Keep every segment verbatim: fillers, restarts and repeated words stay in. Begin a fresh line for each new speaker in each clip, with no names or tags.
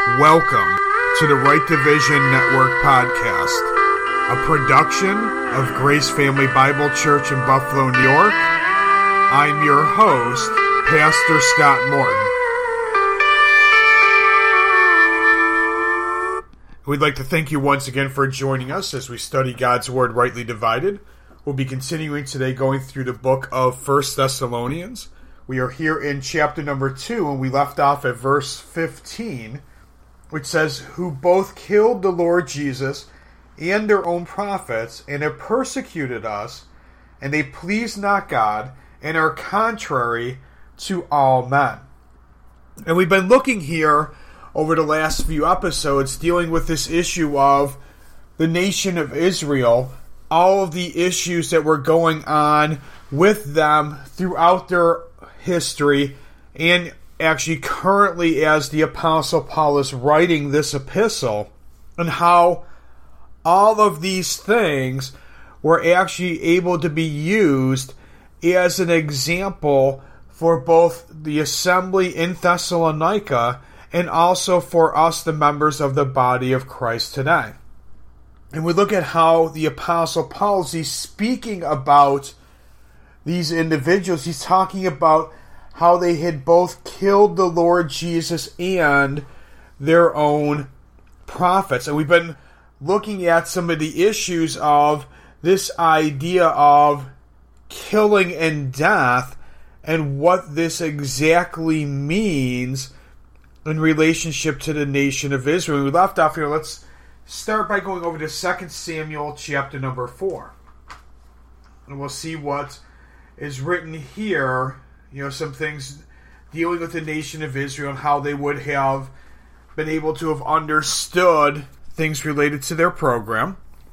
Welcome to the Right Division Network podcast, a production of Grace Family Bible Church in Buffalo, New York. I'm your host, Pastor Scott Morton. We'd like to thank you once again for joining us as we study God's Word rightly divided. We'll be continuing today going through the book of First Thessalonians. We are here in chapter number two, and we left off at verse fifteen, which says, who both killed the Lord Jesus and their own prophets, and have persecuted us, and they please not God, and are contrary to all men. And we've been looking here over the last few episodes, dealing with this issue of the nation of Israel, all of the issues that were going on with them throughout their history, and actually currently as the Apostle Paul is writing this epistle, and how all of these things were actually able to be used as an example for both the assembly in Thessalonica and also for us, the members of the body of Christ today. And we look at how the Apostle Paul is he's speaking about these individuals. He's talking about how they had both killed the Lord Jesus and their own prophets. And we've been looking at some of the issues of this idea of killing and death and what this exactly means in relationship to the nation of Israel. We left off here. Let's start by going over to Second Samuel chapter number four. And we'll see what is written here. You know, some things dealing with the nation of Israel and how they would have been able to have understood things related to their program.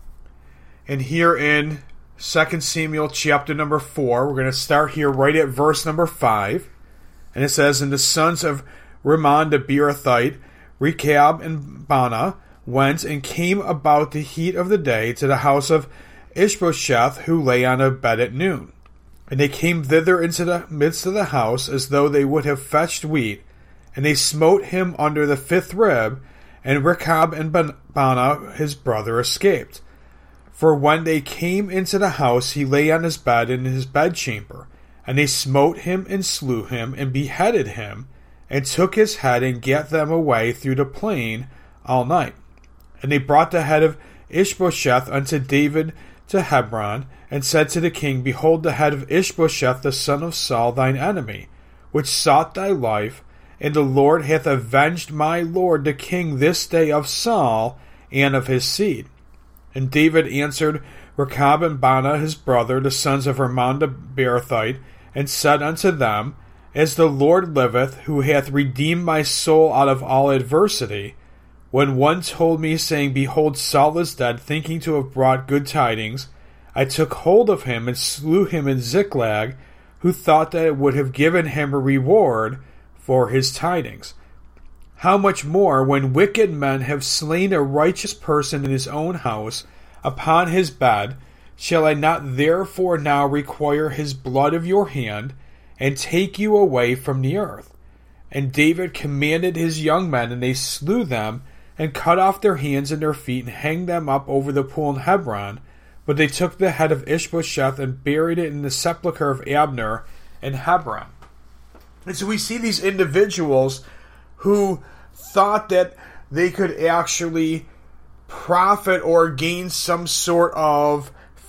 And here in Second Samuel chapter number four, we're going to start here right at verse number five. And it says, and the sons of Rimmon the Beerothite, Rechab and Baanah, went and came about the heat of the day to the house of Ishbosheth, who lay on a bed at noon. And they came thither into the midst of the house, as though they would have fetched wheat. And they smote him under the fifth rib, and Rechab and Baanah his brother escaped. For when they came into the house, he lay on his bed in his bedchamber. And they smote him and slew him, and beheaded him, and took his head, and gat them away through the plain all night. And they brought the head of Ishbosheth unto David to Hebron, and said to the king, behold, the head of Ishbosheth the son of Saul thine enemy, which sought thy life, and the Lord hath avenged my lord the king this day of Saul and of his seed. And David answered Rechab and Baanah his brother, the sons of Rimmon the Beerothite, and said unto them, as the Lord liveth, who hath redeemed my soul out of all adversity, when one told me, saying, behold, Saul is dead, thinking to have brought good tidings, I took hold of him and slew him in Ziklag, who thought that it would have given him a reward for his tidings. How much more, when wicked men have slain a righteous person in his own house, upon his bed, shall I not therefore now require his blood of your hand, and take you away from the earth? And David commanded his young men, and they slew them, and cut off their hands and their feet, and hanged them up over the pool in Hebron. But they took the head of Ishbosheth and buried it in the sepulchre of Abner in Hebron. And so we see these individuals who thought that they could actually profit or gain some sort of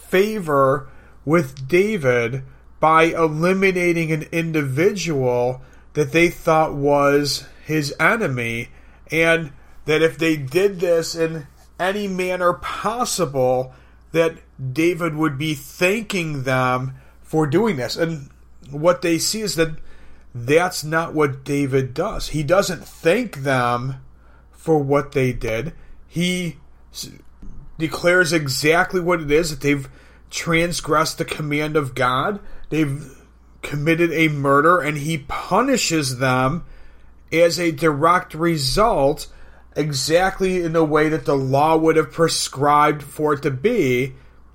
favor with David by eliminating an individual that they thought was his enemy, and that if they did this in any manner possible, that David would be thanking them for doing this. And what they see is that that's not what David does. He doesn't thank them for what they did. He declares exactly what it is, that they've transgressed the command of God. They've committed a murder, and he punishes them as a direct result, exactly in the way that the law would have prescribed for it to be,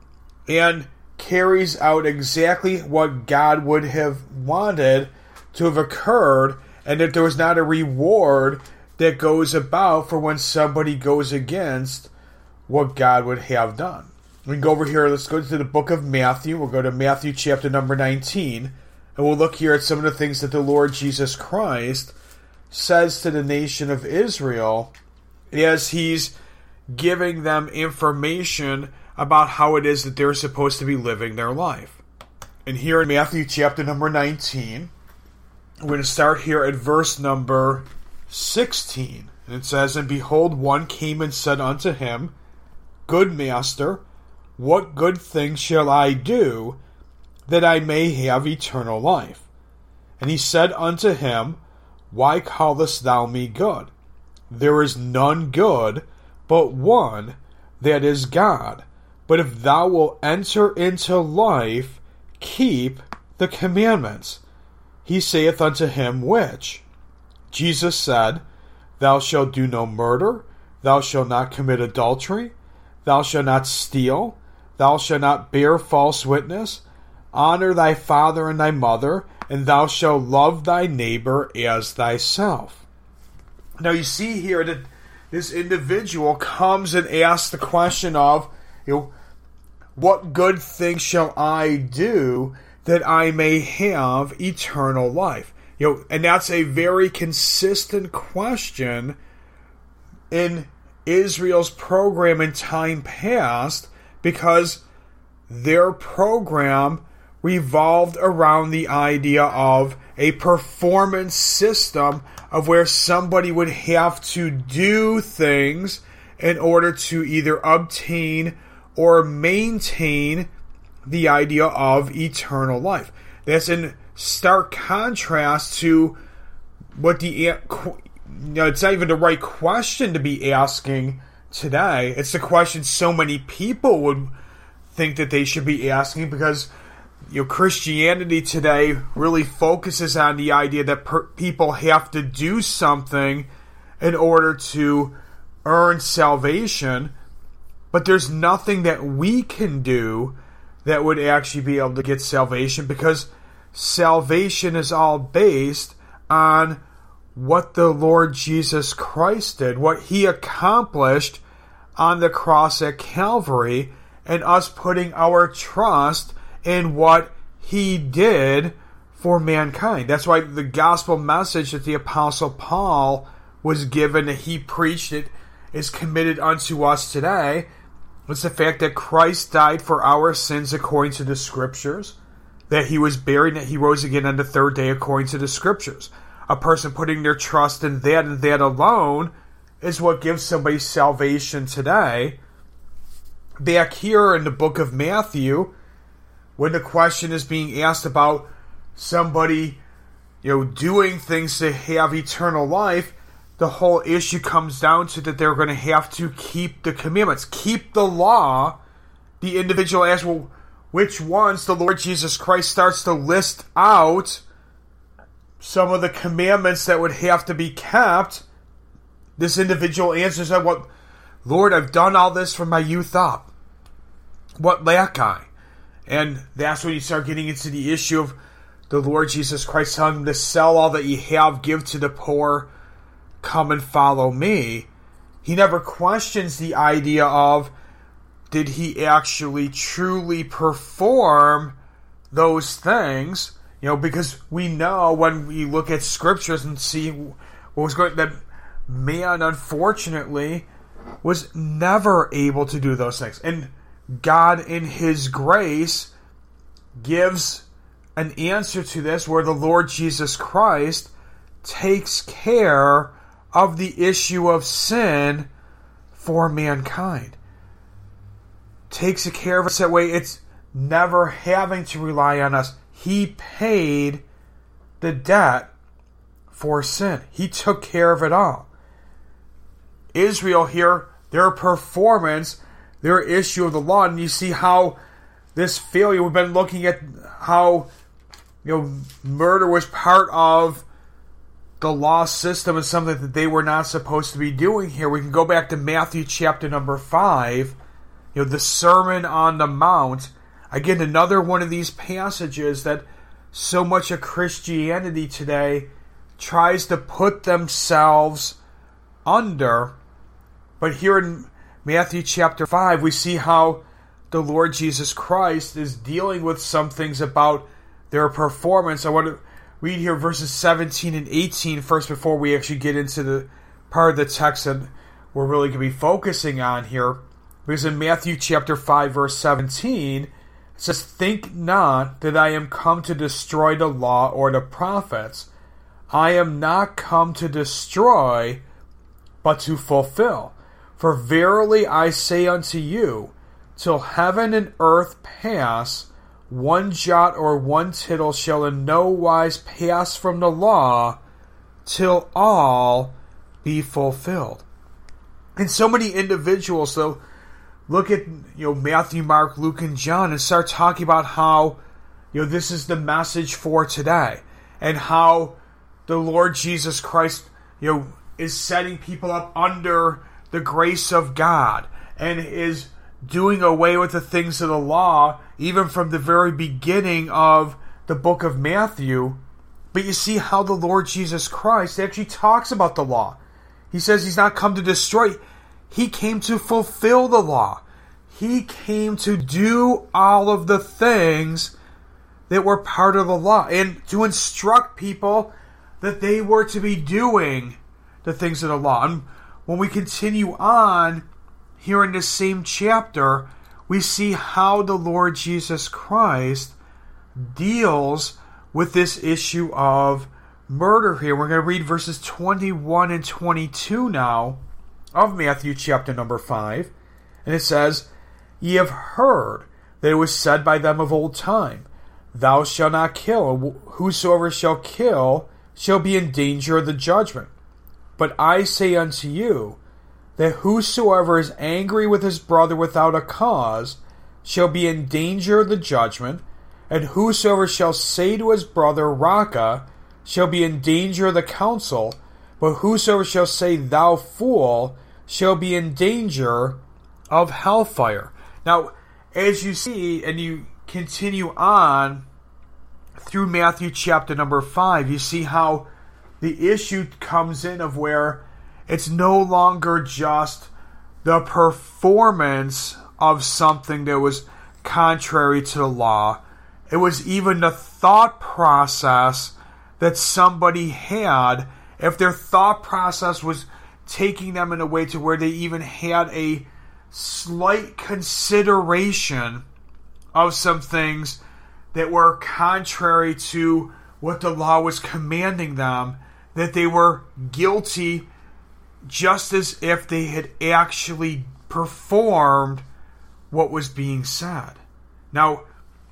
and carries out exactly what God would have wanted to have occurred, and that there was not a reward that goes about for when somebody goes against what God would have done. We can go over here, let's go to the book of Matthew. We'll go to Matthew chapter number nineteen, and we'll look here at some of the things that the Lord Jesus Christ says to the nation of Israel as he's giving them information about how it is that they're supposed to be living their life. And here in Matthew chapter number nineteen, we're going to start here at verse number sixteen. And it says, "And behold, one came and said unto him, Good master, what good thing shall I do that I may have eternal life? And he said unto him, Why callest thou me good? There is none good but one, that is God. But if thou wilt enter into life, keep the commandments. He saith unto him, Which? Jesus said, Thou shalt do no murder, thou shalt not commit adultery, thou shalt not steal, thou shalt not bear false witness, honor thy father and thy mother, and thou shalt love thy neighbor as thyself." Now you see here that this individual comes and asks the question of, you know, what good thing shall I do that I may have eternal life? You know, and that's a very consistent question in Israel's program in time past, because their program revolved around the idea of a performance system of where somebody would have to do things in order to either obtain or maintain the idea of eternal life. That's in stark contrast to what the, you know, it's not even the right question to be asking today. It's the question so many people would think that they should be asking, because, you know, Christianity today really focuses on the idea that per- people have to do something in order to earn salvation, but there's nothing that we can do that would actually be able to get salvation, because salvation is all based on what the Lord Jesus Christ did, what he accomplished on the cross at Calvary, and us putting our trust in what he did for mankind. That's why the gospel message that the Apostle Paul was given, that he preached, it is committed unto us today. It's the fact that Christ died for our sins according to the Scriptures, that he was buried, and that he rose again on the third day according to the Scriptures. A person putting their trust in that and that alone is what gives somebody salvation today. Back here in the book of Matthew, when the question is being asked about somebody, you know, doing things to have eternal life, the whole issue comes down to that they're going to have to keep the commandments, keep the law. The individual asks, well, which ones? The Lord Jesus Christ starts to list out some of the commandments that would have to be kept. This individual answers, "What, Lord, I've done all this from my youth up. What lack I?" And that's when you start getting into the issue of the Lord Jesus Christ telling him to sell all that ye have, give to the poor, come and follow me. He never questions the idea of, did he actually truly perform those things? You know, because we know when we look at scriptures and see what was going, that man, unfortunately, was never able to do those things. And God, in his grace, gives an answer to this where the Lord Jesus Christ takes care of the issue of sin for mankind. Takes care of us that way. It's never having to rely on us. He paid the debt for sin. He took care of it all. Israel here, their performance, their issue of the law, and you see how this failure, we've been looking at how, you know, murder was part of the law system and something that they were not supposed to be doing here. We can go back to Matthew chapter number five, you know, the Sermon on the Mount. Again, another one of these passages that so much of Christianity today tries to put themselves under. But here in Matthew chapter five, we see how the Lord Jesus Christ is dealing with some things about their performance. I want to read here verses seventeen and eighteen first before we actually get into the part of the text that we're really going to be focusing on here. Because in Matthew chapter five, verse seventeen, it says, "Think not that I am come to destroy the law or the prophets. I am not come to destroy, but to fulfill. For verily I say unto you, till heaven and earth pass, one jot or one tittle shall in no wise pass from the law, till all be fulfilled." And so many individuals, though, look at you know Matthew, Mark, Luke, and John and start talking about how you know this is the message for today, and how the Lord Jesus Christ you know is setting people up under the grace of God and is doing away with the things of the law, even from the very beginning of the book of Matthew. But you see how the Lord Jesus Christ actually talks about the law. He says he's not come to destroy. He came to fulfill the law. He came to do all of the things that were part of the law and to instruct people that they were to be doing the things of the law. And when we continue on here in this same chapter, we see how the Lord Jesus Christ deals with this issue of murder here. We're going to read verses twenty-one and twenty-two now of Matthew chapter number five. And it says, "Ye have heard that it was said by them of old time, Thou shalt not kill, and whosoever shall kill shall be in danger of the judgment. But I say unto you, that whosoever is angry with his brother without a cause shall be in danger of the judgment, and whosoever shall say to his brother, Raca, shall be in danger of the council, but whosoever shall say, Thou fool, shall be in danger of hellfire." Now, as you see, and you continue on through Matthew chapter number five, you see how the issue comes in of where it's no longer just the performance of something that was contrary to the law. It was even the thought process that somebody had. If their thought process was taking them in a way to where they even had a slight consideration of some things that were contrary to what the law was commanding them, that they were guilty just as if they had actually performed what was being said. Now,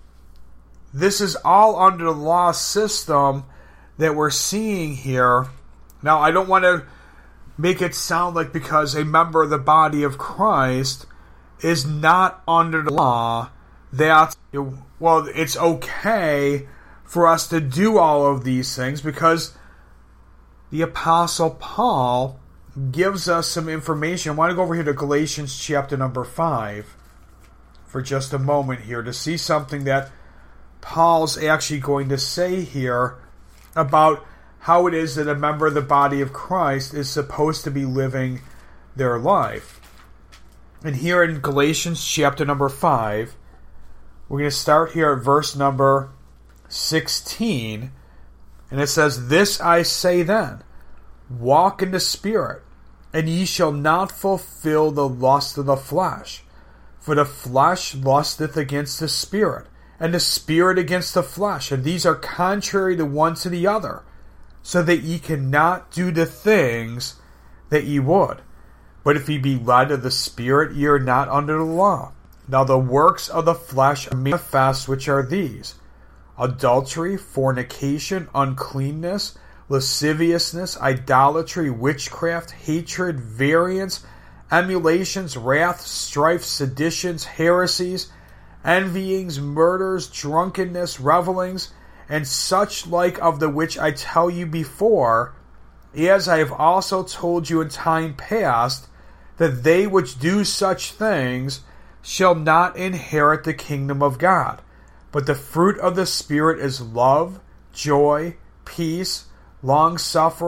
this is all under the law system that we're seeing here. Now, I don't want to make it sound like because a member of the body of Christ is not under the law, that, well, it's okay for us to do all of these things, because the Apostle Paul gives us some information. I want to go over here to Galatians chapter number five for just a moment here to see something that Paul's actually going to say here about how it is that a member of the body of Christ is supposed to be living their life. And here in Galatians chapter number five, we're going to start here at verse number sixteen, and it says, "This I say then, walk in the Spirit, and ye shall not fulfill the lust of the flesh. For the flesh lusteth against the Spirit, and the Spirit against the flesh, and these are contrary the one to the other, so that ye cannot do the things that ye would. But if ye be led of the Spirit, ye are not under the law. Now the works of the flesh are manifest, which are these: adultery, fornication, uncleanness, lasciviousness, idolatry, witchcraft, hatred, variance, emulations, wrath, strife, seditions, heresies, envyings, murders, drunkenness, revellings, and such like, of the which I tell you before, as I have also told you in time past, that they which do such things shall not inherit the kingdom of God. But the fruit of the Spirit is love, joy, peace, long-suffering,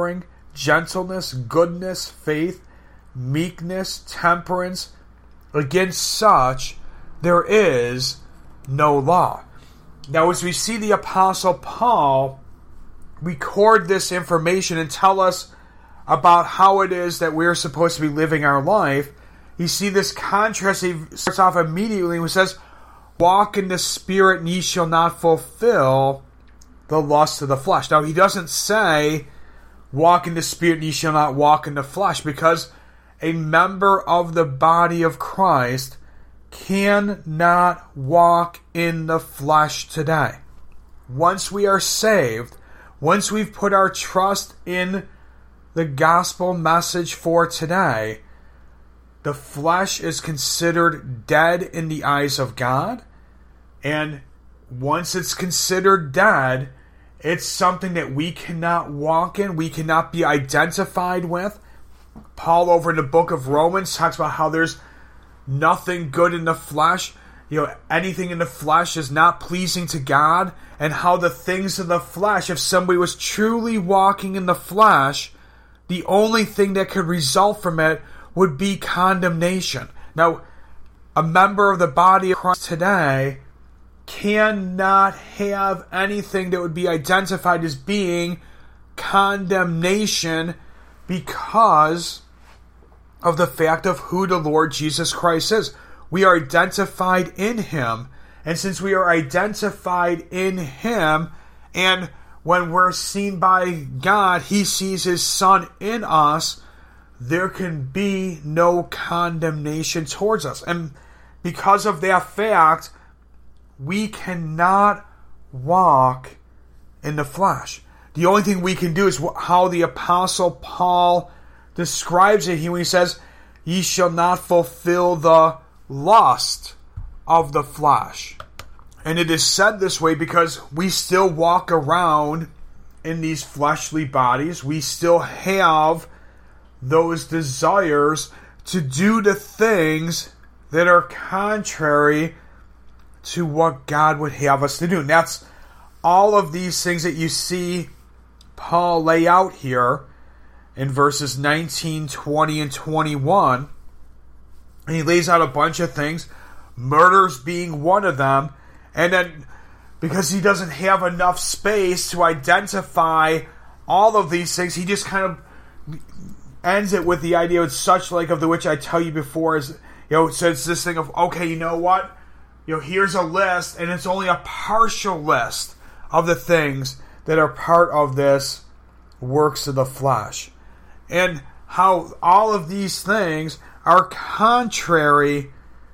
gentleness, goodness, faith, meekness, temperance. Against such there is no law. Now, as we see the Apostle Paul record this information and tell us about how it is that we're supposed to be living our life, you see this contrast. He starts off immediately and he says, walk in the Spirit and ye shall not fulfill the lust of the flesh. Now, he doesn't say, walk in the Spirit and ye shall not walk in the flesh, because a member of the body of Christ cannot walk in the flesh today. Once we are saved, once we've put our trust in the gospel message for today, the flesh is considered dead in the eyes of God. And once it's considered dead, it's something that we cannot walk in, we cannot be identified with. Paul, over in the book of Romans, talks about how there's nothing good in the flesh. You know, anything in the flesh is not pleasing to God. And how the things of the flesh, if somebody was truly walking in the flesh, the only thing that could result from it would be condemnation. Now, a member of the body of Christ today cannot have anything that would be identified as being condemnation because of the fact of who the Lord Jesus Christ is. We are identified in Him. And since we are identified in Him, and when we're seen by God, He sees His Son in us, there can be no condemnation towards us. And because of that fact, we cannot walk in the flesh. The only thing we can do is how the Apostle Paul describes it here when he says, ye shall not fulfill the lust of the flesh. And it is said this way because we still walk around in these fleshly bodies. We still have those desires to do the things that are contrary to what God would have us to do. And that's all of these things that you see Paul lay out here in verses nineteen, twenty, and twenty-one. And he lays out a bunch of things, murders being one of them. And then, because he doesn't have enough space to identify all of these things, he just kind of ends it with the idea of such like of the which I tell you before is, you know, so it's this thing of, okay, you know what? You know, here's a list, and it's only a partial list of the things that are part of this works of the flesh. And how all of these things are contrary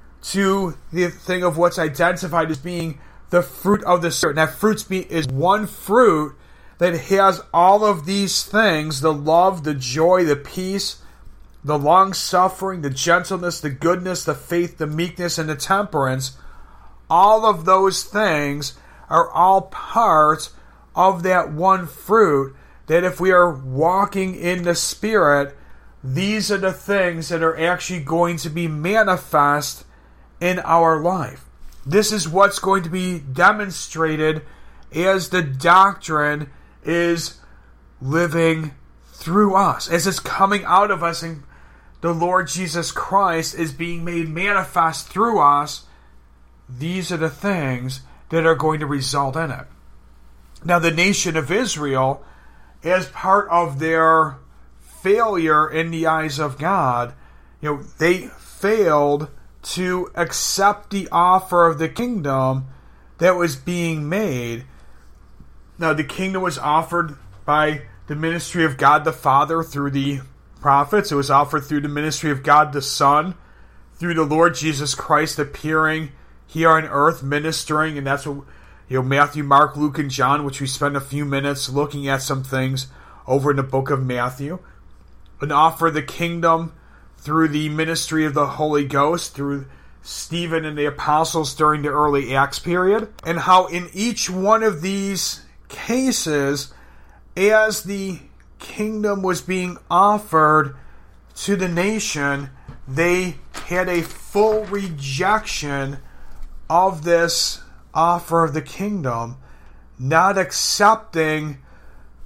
to the thing of what's identified as being the fruit of the Spirit. And that fruit is one fruit that has all of these things: the love, the joy, the peace, the long-suffering, the gentleness, the goodness, the faith, the meekness, and the temperance. All of those things are all part of that one fruit, that if we are walking in the Spirit, these are the things that are actually going to be manifest in our life. This is what's going to be demonstrated as the doctrine is living through us, as it's coming out of us, and the Lord Jesus Christ is being made manifest through us. These are the things that are going to result in it. Now, the nation of Israel, as part of their failure in the eyes of God, you know, they failed to accept the offer of the kingdom that was being made. Now, the kingdom was offered by the ministry of God the Father through the prophets. It was offered through the ministry of God the Son, through the Lord Jesus Christ appearing here on earth, ministering, and that's what, you know, Matthew, Mark, Luke, and John, which we spent a few minutes looking at some things over in the book of Matthew. An offer of the kingdom through the ministry of the Holy Ghost, through Stephen and the apostles during the early Acts period, and how in each one of these cases, as the kingdom was being offered to the nation, they had a full rejection of this offer of the kingdom, not accepting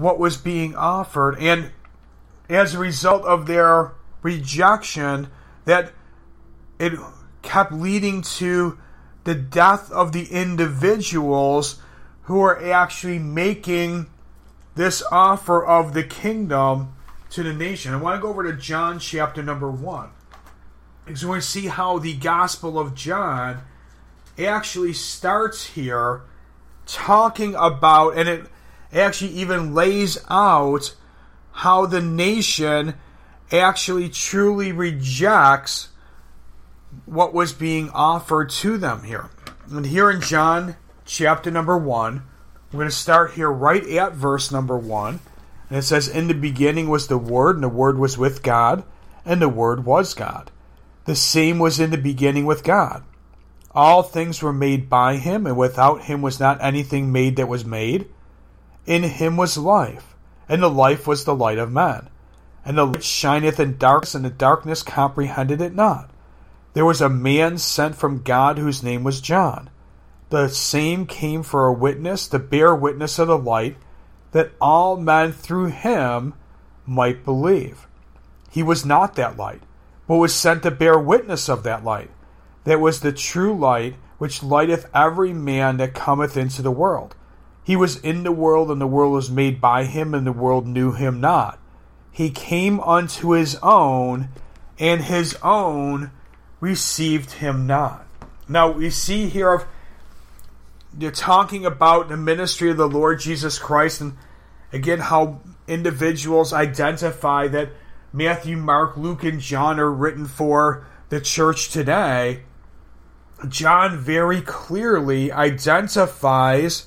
what was being offered. And as a result of their rejection, that it kept leading to the death of the individuals who are actually making this offer of the kingdom to the nation. I want to go over to John chapter number one, because we're going to see how the Gospel of John actually starts here talking about, and it actually even lays out how the nation actually truly rejects what was being offered to them here. And here in John chapter number one, we're going to start here right at verse number one. And it says, "In the beginning was the Word, and the Word was with God, and the Word was God. The same was in the beginning with God. All things were made by him, and without him was not anything made that was made. In him was life, and the life was the light of men. And the light shineth in darkness, and the darkness comprehended it not. There was a man sent from God whose name was John. The same came for a witness, to bear witness of the light, that all men through him might believe. He was not that light, but was sent to bear witness of that light. That was the true light, which lighteth every man that cometh into the world. He was in the world, and the world was made by him, and the world knew him not. He came unto his own, and his own received him not." Now we see here of you're talking about the ministry of the Lord Jesus Christ, and again how individuals identify that Matthew, Mark, Luke, and John are written for the church today. John very clearly identifies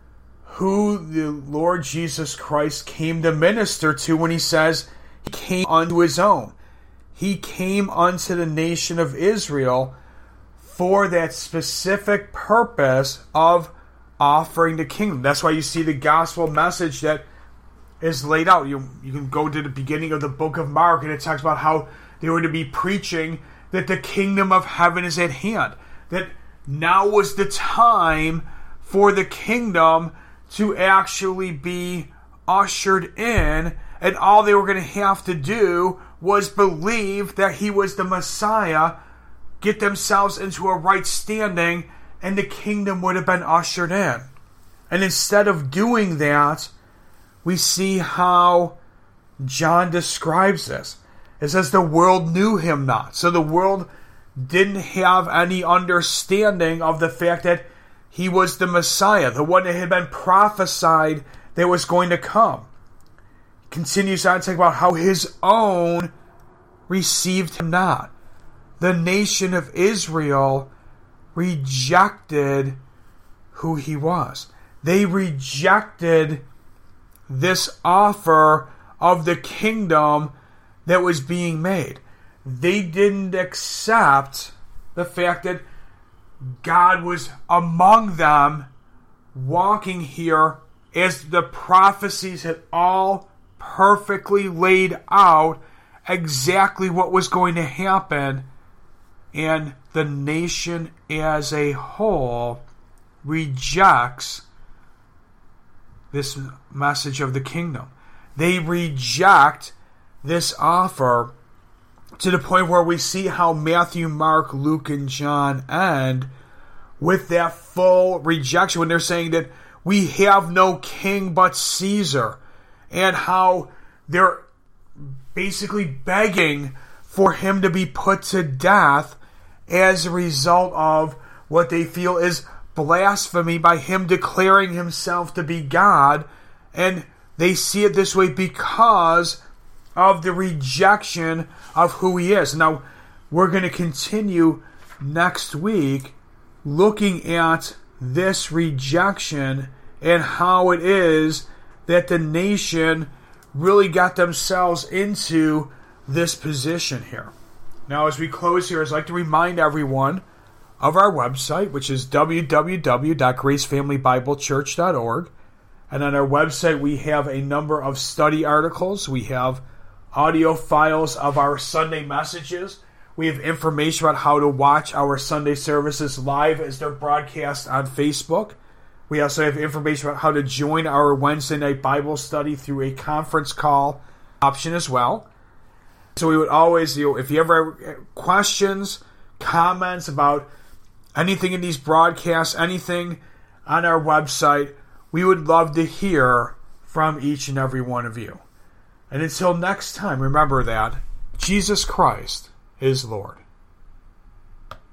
who the Lord Jesus Christ came to minister to when he says he came unto his own. He came unto the nation of Israel for that specific purpose of offering the kingdom. That's why you see the gospel message that is laid out. You, you can go to the beginning of the book of Mark, and it talks about how they were to be preaching that the kingdom of heaven is at hand. That now was the time for the kingdom to actually be ushered in, and all they were going to have to do was believe that he was the Messiah, get themselves into a right standing, and the kingdom would have been ushered in. And instead of doing that, we see how John describes this. It says the world knew him not. So the world didn't have any understanding of the fact that he was the Messiah, the one that had been prophesied that was going to come. He continues on to talk about how his own received him not. The nation of Israel rejected who he was. They rejected this offer of the kingdom that was being made. They didn't accept the fact that God was among them, walking here as the prophecies had all perfectly laid out exactly what was going to happen, and the nation as a whole rejects this message of the kingdom. They reject this offer to the point where we see how Matthew, Mark, Luke, and John end with that full rejection when they're saying that we have no king but Caesar, and how they're basically begging for him to be put to death as a result of what they feel is blasphemy by him declaring himself to be God. And they see it this way because of the rejection of who he is. Now, we're going to continue next week looking at this rejection and how it is that the nation really got themselves into this position here. Now, as we close here, I'd like to remind everyone of our website, which is w w w dot grace family bible church dot org. And on our website, we have a number of study articles. We have audio files of our Sunday messages. We have information about how to watch our Sunday services live as they're broadcast on Facebook. We also have information about how to join our Wednesday night Bible study through a conference call option as well. So we would always, you know, if you ever have questions, comments about anything in these broadcasts, anything on our website, we would love to hear from each and every one of you. And until next time, remember that Jesus Christ is Lord.